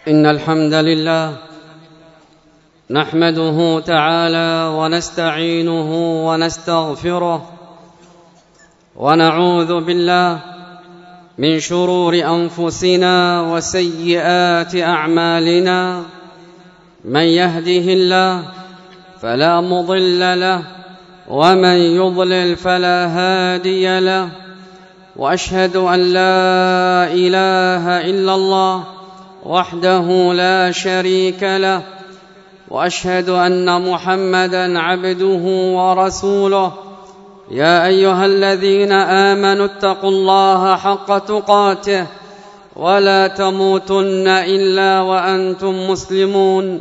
إن الحمد لله نحمده تعالى ونستعينه ونستغفره ونعوذ بالله من شرور أنفسنا وسيئات أعمالنا. من يهده الله فلا مضل له ومن يضلل فلا هادي له، وأشهد أن لا إله إلا الله وحده لا شريك له، وأشهد أن محمدًا عبده ورسوله. يا أيها الذين آمنوا اتقوا الله حق تقاته ولا تموتن إلا وأنتم مسلمون.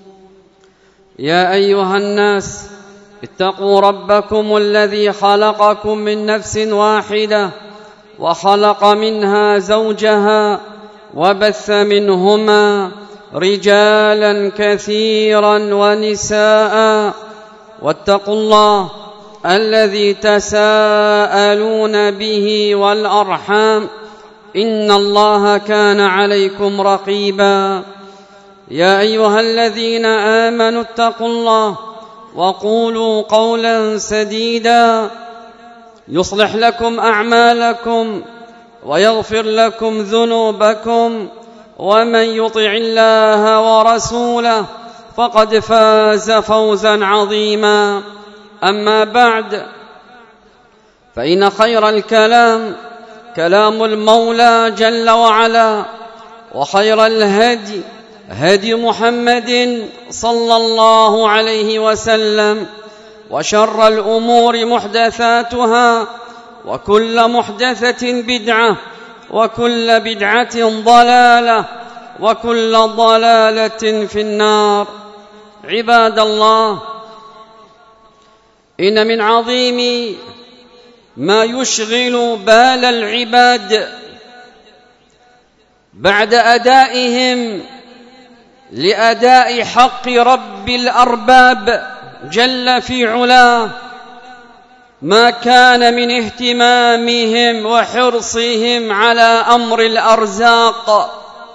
يا أيها الناس اتقوا ربكم الذي خلقكم من نفس واحدة وخلق منها زوجها وبث منهما رجالا كثيرا ونساء، واتقوا الله الذي تساءلون به والأرحام إن الله كان عليكم رقيبا. يا أيها الذين آمنوا اتقوا الله وقولوا قولا سديدا يصلح لكم أعمالكم ويغفر لكم ذنوبكم، ومن يطع الله ورسوله فقد فاز فوزا عظيما. أما بعد، فإن خير الكلام كلام المولى جل وعلا، وخير الهدي هدي محمد صلى الله عليه وسلم، وشر الأمور محدثاتها، وكل محدثة بدعة، وكل بدعة ضلالة، وكل ضلالة في النار. عباد الله، إن من عظيم ما يشغل بال العباد بعد أدائهم لأداء حق رب الأرباب جل في علاه ما كان من اهتمامهم وحرصهم على أمر الأرزاق.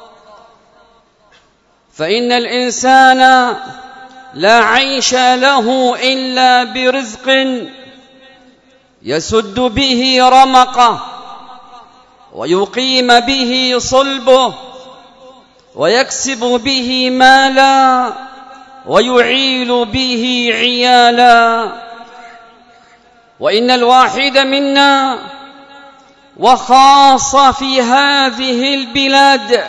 فإن الإنسان لا عيش له إلا برزق يسد به رمقه، ويقيم به صلبه، ويكسب به مالا، ويعيل به عيالا. وإن الواحد منا، وخاصة في هذه البلاد،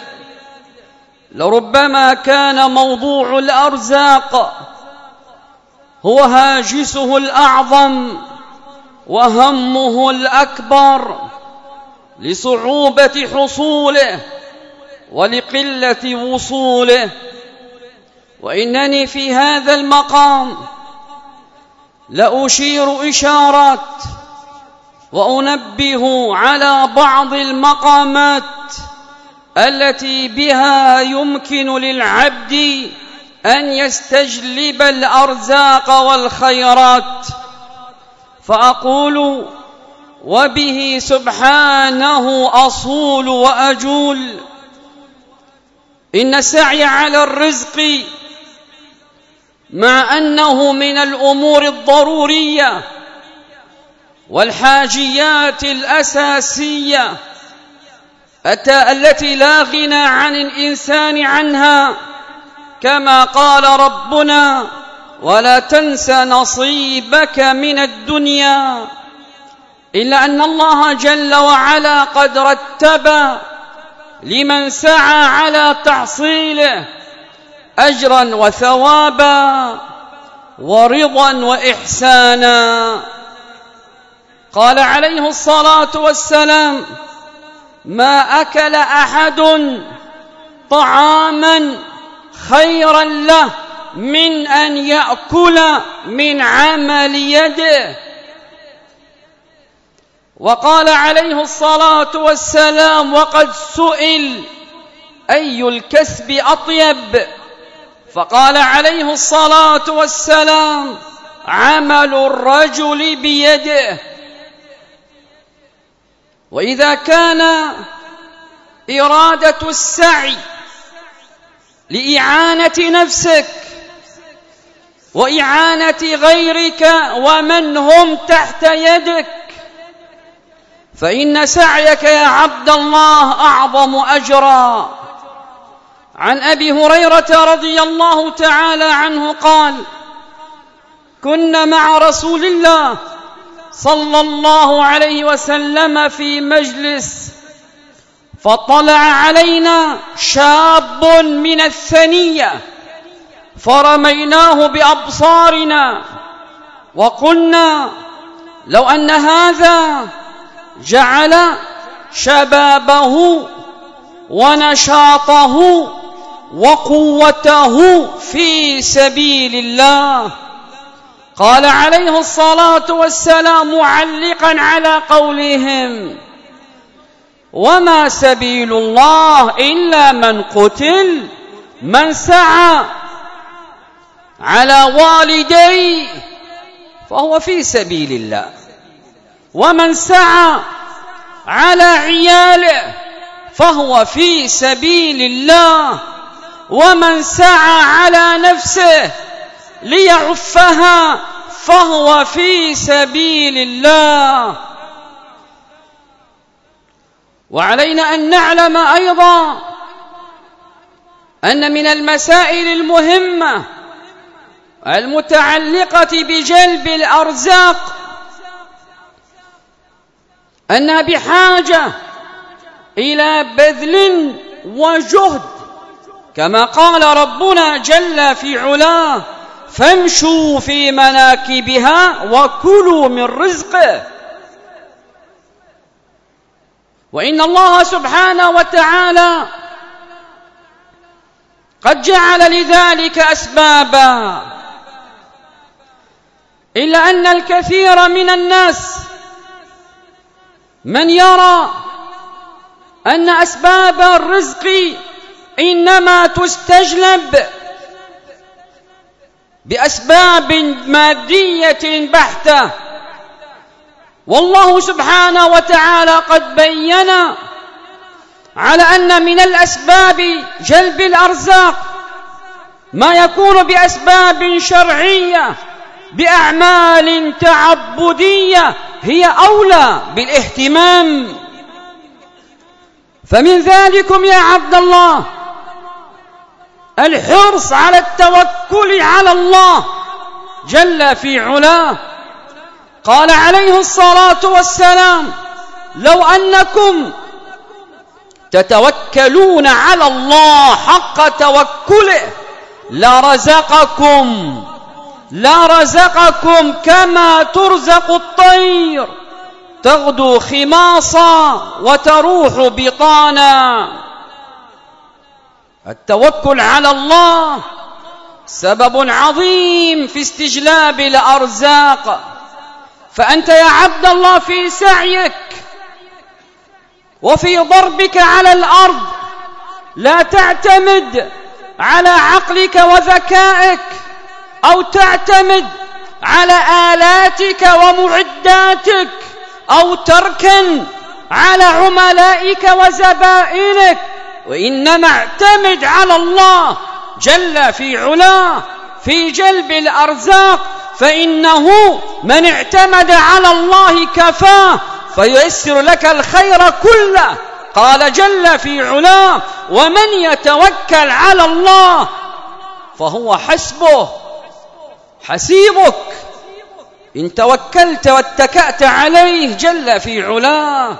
لربما كان موضوع الأرزاق هو هاجسه الأعظم وهمه الأكبر لصعوبة حصوله ولقلة وصوله. وإنني في هذا المقام لأشير إشارات وأنبه على بعض المقامات التي بها يمكن للعبد أن يستجلب الأرزاق والخيرات. فأقول: وبه سبحانه أصول وأجول. إن السعي على الرزق مع أنه من الأمور الضرورية والحاجيات الأساسية التي لا غنى عن الإنسان عنها، كما قال ربنا: ولا تنس نصيبك من الدنيا. إلا أن الله جل وعلا قد رتب لمن سعى على تحصيله أجرا وثوابا ورضا وإحسانا. قال عليه الصلاة والسلام: ما أكل أحد طعاما خيرا له من أن يأكل من عمل يده. وقال عليه الصلاة والسلام وقد سئل: أي الكسب أطيب؟ فقال عليه الصلاة والسلام: عمل الرجل بيده. وإذا كان إرادة السعي لإعانة نفسك وإعانة غيرك ومن هم تحت يدك، فإن سعيك يا عبد الله أعظم أجرا. عن أبي هريرة رضي الله تعالى عنه قال: كنا مع رسول الله صلى الله عليه وسلم في مجلس، فطلع علينا شاب من الثنية فرميناه بأبصارنا وقلنا: لو أن هذا جعل شبابه ونشاطه وقوته في سبيل الله. قال عليه الصلاة والسلام معلقا على قولهم: وما سبيل الله إلا من قتل، من سعى على والديه فهو في سبيل الله، ومن سعى على عياله فهو في سبيل الله، ومن سعى على نفسه ليعفها فهو في سبيل الله. وعلينا أن نعلم أيضا أن من المسائل المهمة المتعلقة بجلب الأرزاق أنها بحاجة إلى بذل وجهد، كما قال ربنا جل في علاه: فامشوا في مناكبها وكلوا من رزقه. وإن الله سبحانه وتعالى قد جعل لذلك أسبابا، إلا أن الكثير من الناس من يرى أن أسباب الرزق إنما تستجلب بأسباب مادية بحتة، والله سبحانه وتعالى قد بين على أن من الأسباب جلب الأرزاق ما يكون بأسباب شرعية بأعمال تعبدية هي أولى بالاهتمام. فمن ذلكم يا عبد الله الحرص على التوكل على الله جل في علاه. قال عليه الصلاة والسلام: لو أنكم تتوكلون على الله حق توكله لرزقكم كما ترزق الطير تغدو خماصا وتروح بطانا. التوكل على الله سبب عظيم في استجلاب الأرزاق. فأنت يا عبد الله في سعيك وفي ضربك على الأرض لا تعتمد على عقلك وذكائك أو تعتمد على آلاتك ومعداتك أو تركن على عملائك وزبائنك، وإنما اعتمد على الله جل في علاه في جلب الأرزاق، فإنه من اعتمد على الله كفاه فييسر لك الخير كله. قال جل في علاه: ومن يتوكل على الله فهو حسيبك إن توكلت واتكأت عليه جل في علاه.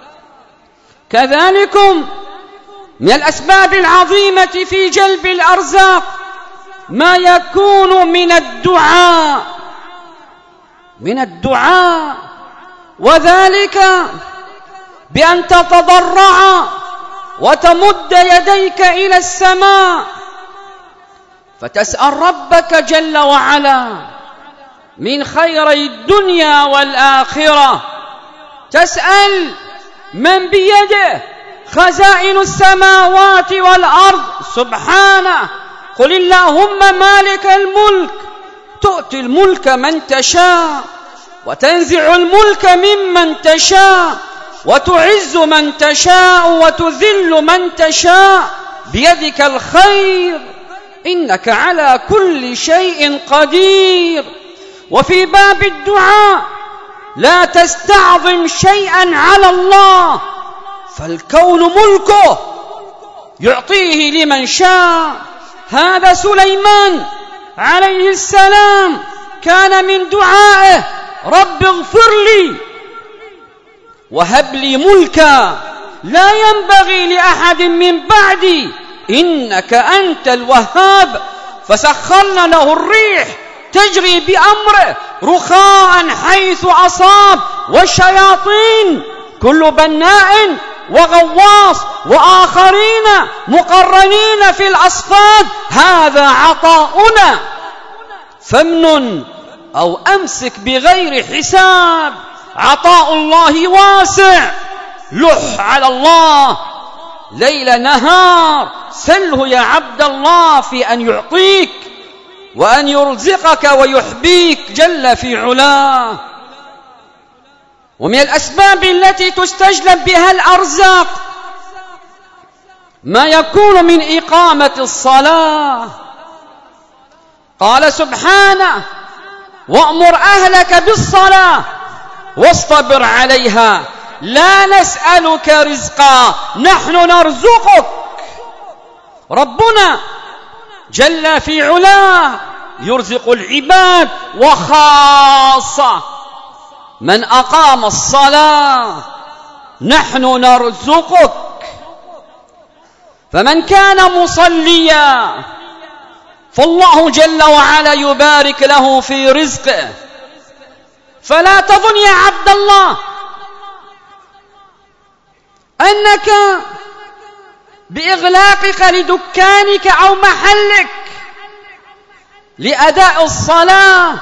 كذلكم من الأسباب العظيمة في جلب الأرزاق ما يكون من الدعاء، وذلك بأن تتضرع وتمد يديك إلى السماء فتسأل ربك جل وعلا من خيري الدنيا والآخرة. تسأل من بيده خزائن السماوات والأرض سبحانه. قل اللهم مالك الملك تؤتي الملك من تشاء وتنزع الملك ممن تشاء وتعز من تشاء وتذل من تشاء بيدك الخير إنك على كل شيء قدير. وفي باب الدعاء لا تستعظم شيئا على الله، فالكون ملكه يعطيه لمن شاء. هذا سليمان عليه السلام كان من دعائه: رب اغفر لي وهب لي ملكا لا ينبغي لأحد من بعدي إنك أنت الوهاب. فسخرنا له الريح تجري بأمره رخاء حيث أصاب، والشياطين كل بناء وغواص وآخرين مقرنين في الأصفاد. هذا عطاؤنا فامنن أو أمسك بغير حساب. عطاء الله واسع، لح على الله ليل نهار، سله يا عبد الله في أن يعطيك وأن يرزقك ويحبيك جل في علاه. ومن الأسباب التي تستجلب بها الأرزاق ما يكون من إقامة الصلاة. قال سبحانه: وأمر أهلك بالصلاة واصطبر عليها لا نسألك رزقا نحن نرزقك. ربنا جل في علاه يرزق العباد، وخاصة من أقام الصلاة نحن نرزقك. فمن كان مصليا فالله جل وعلا يبارك له في رزقه. فلا تظن يا عبد الله أنك بإغلاقك لدكانك أو محلك لأداء الصلاة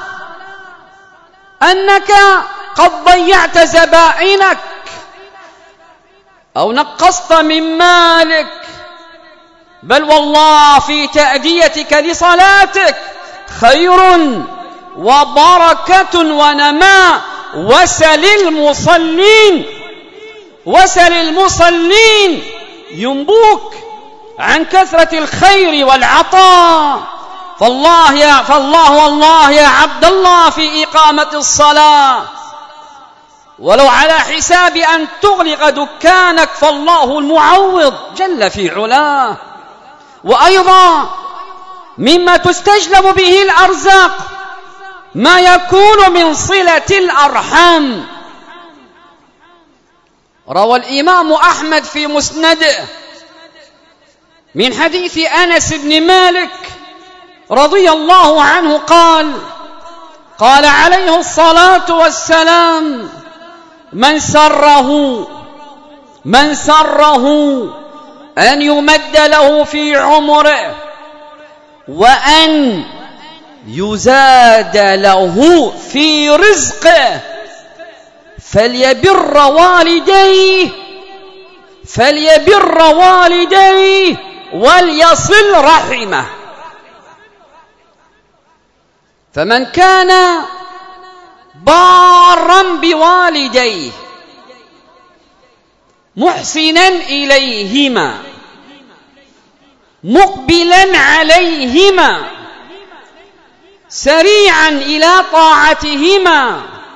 أنك قد ضيعت زبائنك أو نقصت من مالك، بل والله في تأديتك لصلاتك خير وبركة ونماء. وسل المصلين ينبوك عن كثرة الخير والعطاء. فالله والله يا عبد الله في إقامة الصلاة ولو على حساب أن تغلق دكانك فالله المعوض جل في علاه. وأيضا مما تستجلب به الأرزاق ما يكون من صلة الأرحام. روى الإمام أحمد في مسنده من حديث أنس بن مالك رضي الله عنه قال عليه الصلاة والسلام: من سره أن يمد له في عمره وأن يزاد له في رزقه فليبر والديه وليصل رحمه. فمن كان بارا بوالديه محسنا إليهما مقبلا عليهما سريعا إلى طاعتهما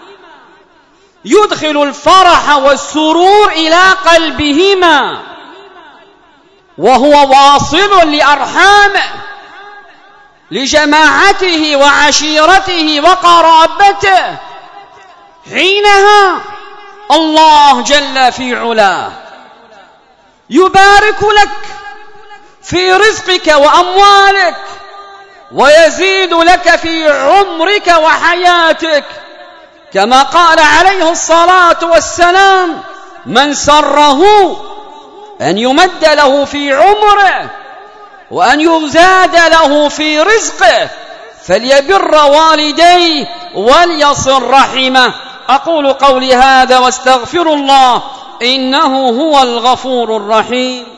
يدخل الفرح والسرور إلى قلبهما وهو واصل لأرحامه لجماعته وعشيرته وقرابته، حينها الله جل في علاه يبارك لك في رزقك وأموالك ويزيد لك في عمرك وحياتك، كما قال عليه الصلاة والسلام: من سره أن يمد له في عمره وأن يزاد له في رزقه فليبر والديه وليصل رحمه. أقول قولي هذا واستغفر الله إنه هو الغفور الرحيم.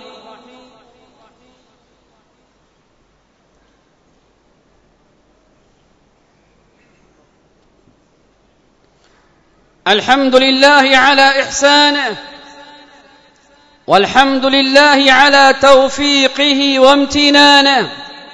الحمد لله على إحسانه والحمد لله على توفيقه وامتنانه،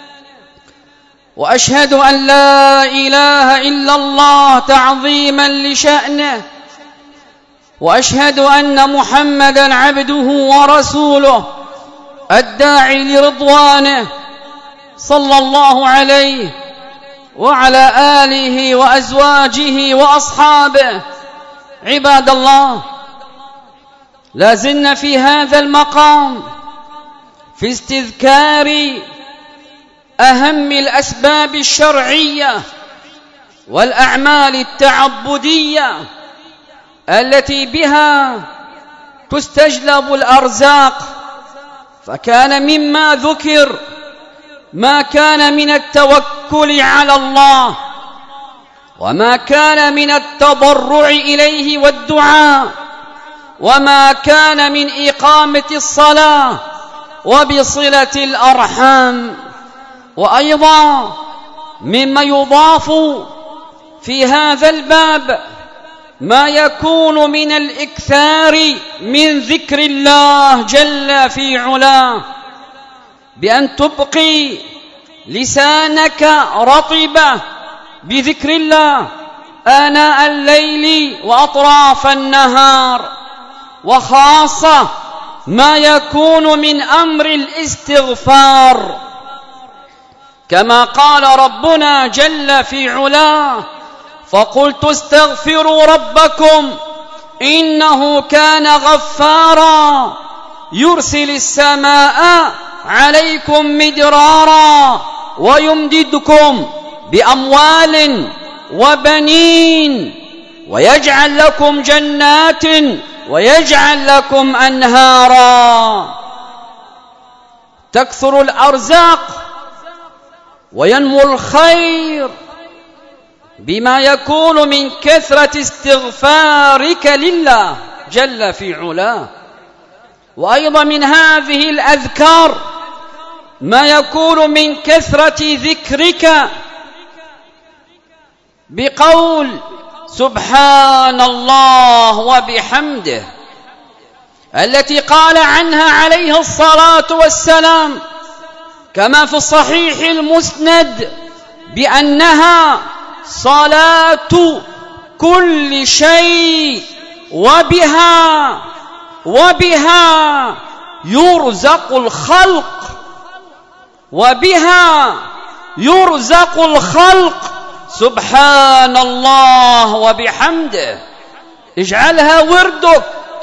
وأشهد أن لا إله إلا الله تعظيما لشأنه، وأشهد أن محمدا عبده ورسوله الداعي لرضوانه، صلى الله عليه وعلى آله وأزواجه وأصحابه. عباد الله، لا زلنا في هذا المقام في استذكار أهم الأسباب الشرعية والأعمال التعبدية التي بها تستجلب الأرزاق. فكان مما ذكر ما كان من التوكل على الله، وما كان من التضرع إليه والدعاء، وما كان من إقامة الصلاة وبصلة الأرحام. وأيضا مما يضاف في هذا الباب ما يكون من الإكثار من ذكر الله جل في علاه، بأن تبقي لسانك رطبة بذكر الله آناء الليل وأطراف النهار، وخاصة ما يكون من أمر الاستغفار، كما قال ربنا جل في علاه: فقلت استغفروا ربكم إنه كان غفارا يرسل السماء عليكم مدرارا ويمددكم بأموال وبنين ويجعل لكم جنات ويجعل لكم أنهارا. تكثر الأرزاق وينمو الخير بما يكون من كثرة استغفارك لله جل في علاه. وأيضا من هذه الأذكار ما يكون من كثرة ذكرك بقول سبحان الله وبحمده، التي قال عنها عليه الصلاة والسلام كما في الصحيح المسند بأنها صلاة كل شيء، وبها يرزق الخلق، وبها يرزق الخلق. سبحان الله وبحمده، اجعلها وردك،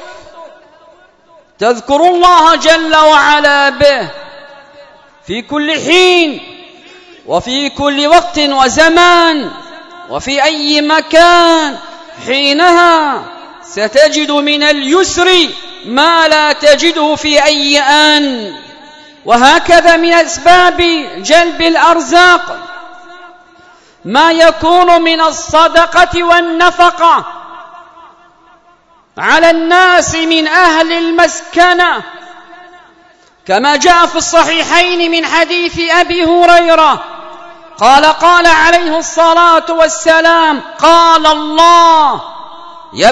تذكر الله جل وعلا به في كل حين وفي كل وقت وزمان وفي أي مكان. حينها ستجد من اليسر ما لا تجده في أي آن. وهكذا من أسباب جلب الأرزاق ما يكون من الصدقة والنفقة على الناس من أهل المسكنة، كما جاء في الصحيحين من حديث أبي هريرة قال عليه الصلاة والسلام: قال الله: يا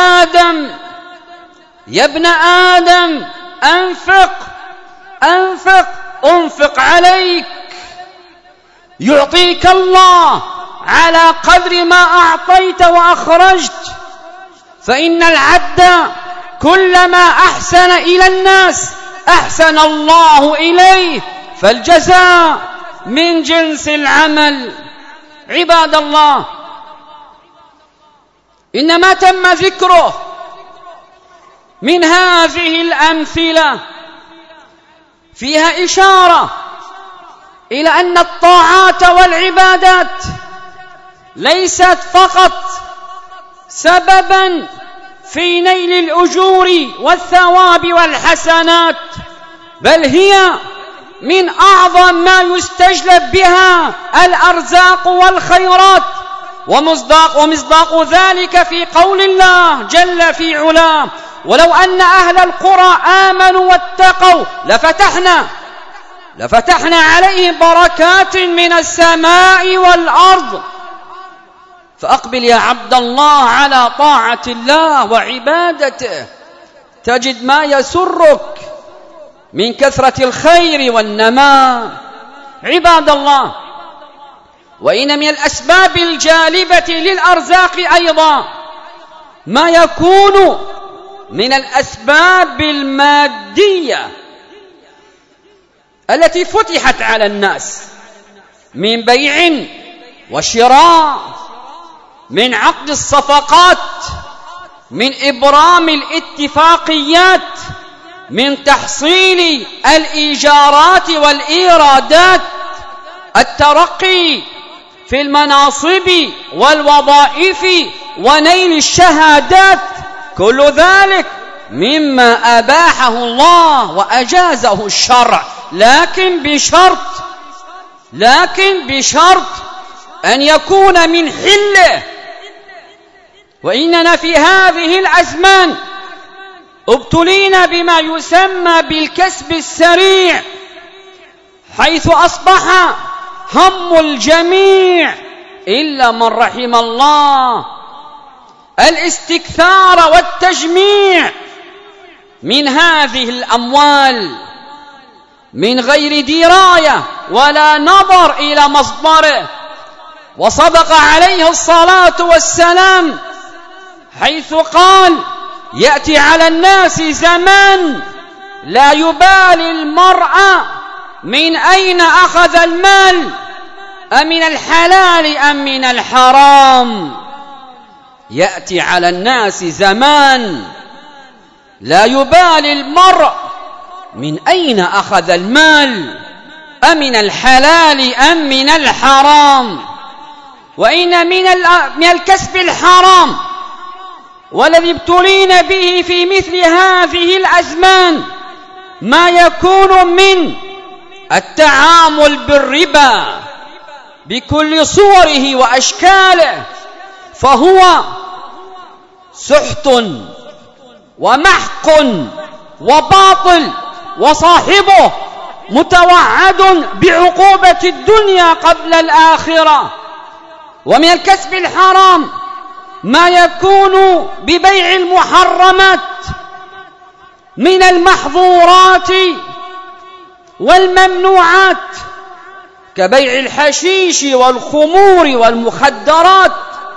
ابن آدم أنفق عليك يعطيك الله على قدر ما أعطيت وأخرجت. فإن العبد كلما أحسن إلى الناس أحسن الله إليه، فالجزاء من جنس العمل. عباد الله، إنما تم ذكره من هذه الأمثلة فيها إشارة إلى أن الطاعات والعبادات ليست فقط سببا في نيل الأجور والثواب والحسنات، بل هي من أعظم ما يستجلب بها الأرزاق والخيرات. ومصداق ذلك في قول الله جل في علاه: ولو أن أهل القرى آمنوا واتقوا لفتحنا عليهم بركات من السماء والأرض. فأقبل يا عبد الله على طاعة الله وعبادته، تجد ما يسرك من كثرة الخير والنماء. عباد الله، وإن من الأسباب الجالبة للأرزاق أيضا ما يكون من الأسباب المادية التي فتحت على الناس من بيع وشراء، من عقد الصفقات، من إبرام الاتفاقيات، من تحصيل الإيجارات والإيرادات، الترقي في المناصب والوظائف ونيل الشهادات. كل ذلك مما أباحه الله وأجازه الشرع، لكن بشرط أن يكون من حله. وإننا في هذه الأزمان ابتلينا بما يسمى بالكسب السريع، حيث أصبح هم الجميع إلا من رحم الله الاستكثار والتجميع من هذه الأموال من غير دراية ولا نظر إلى مصدره. وصدق عليه الصلاة والسلام حيث قال: يأتي على الناس زمان لا يبالي المرء من أين أخذ المال، أمن الحلال أم من الحرام. يأتي على الناس زمان لا يبالي المرء من أين أخذ المال، أمن الحلال أم من الحرام. وإن من الكسب الحرام والذي ابتلينا به في مثل هذه الأزمان ما يكون من التعامل بالربا بكل صوره وأشكاله، فهو سحت ومحق وباطل، وصاحبه متوعد بعقوبة الدنيا قبل الآخرة. ومن الكسب الحرام ما يكون ببيع المحرمات من المحظورات والممنوعات كبيع الحشيش والخمور والمخدرات،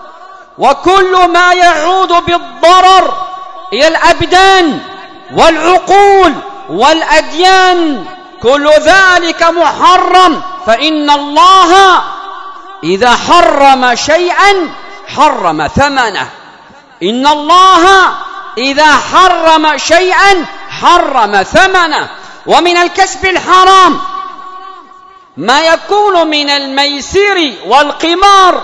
وكل ما يعود بالضرر إلى الأبدان والعقول والأديان، كل ذلك محرم. فإن الله إذا حرم شيئا حرم ثمنه. إن الله إذا حرم شيئا حرم ثمنه. ومن الكسب الحرام ما يكون من الميسر والقمار،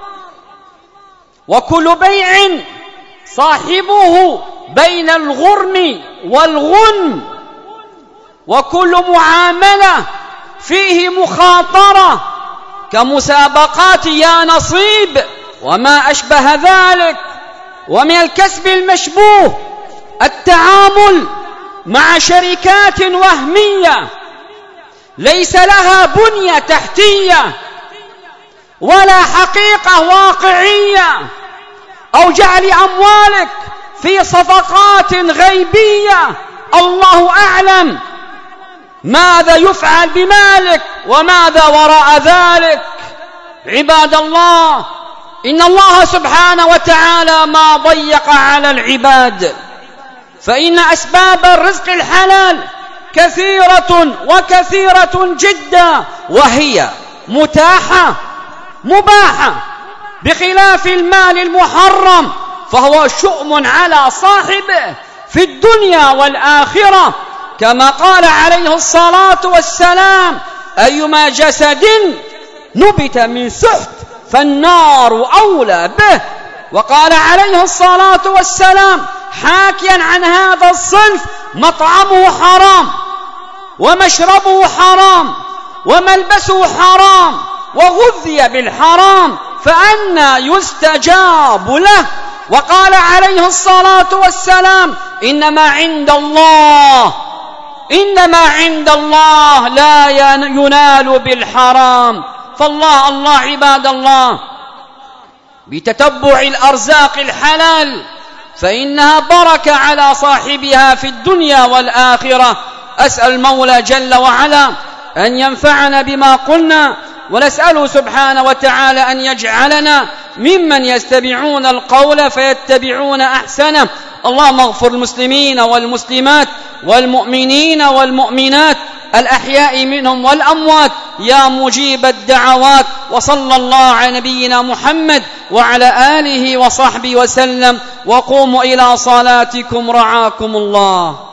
وكل بيع صاحبه بين الغرم والغنم، وكل معاملة فيه مخاطرة كمسابقات يا نصيب وما أشبه ذلك. ومن الكسب المشبوه التعامل مع شركات وهمية ليس لها بنية تحتية ولا حقيقة واقعية، أو جعل أموالك في صفقات غيبية الله أعلم ماذا يفعل بمالك وماذا وراء ذلك. عباد الله، إن الله سبحانه وتعالى ما ضيق على العباد، فإن أسباب الرزق الحلال كثيرة وكثيرة جدا، وهي متاحة مباحة، بخلاف المال المحرم فهو شؤم على صاحبه في الدنيا والآخرة، كما قال عليه الصلاة والسلام: أيما جسد نبت من سحت فالنار أولى به. وقال عليه الصلاة والسلام حاكيا عن هذا الصنف: مطعمه حرام ومشربه حرام وملبسه حرام وغذي بالحرام فأنى يستجاب له. وقال عليه الصلاة والسلام: إنما عند الله لا ينال بالحرام. فالله عباد الله، بتتبع الأرزاق الحلال فإنها بركة على صاحبها في الدنيا والآخرة، أسأل المولى جل وعلا أن ينفعنا بما قلنا، ونسأله سبحانه وتعالى أن يجعلنا ممن يستمعون القول فيتبعون أحسنه. اللهم اغفر المسلمين والمسلمات والمؤمنين والمؤمنات الأحياء منهم والأموات يا مجيب الدعوات. وصلى الله على نبينا محمد وعلى آله وصحبه وسلم. وقوموا إلى صلاتكم رعاكم الله.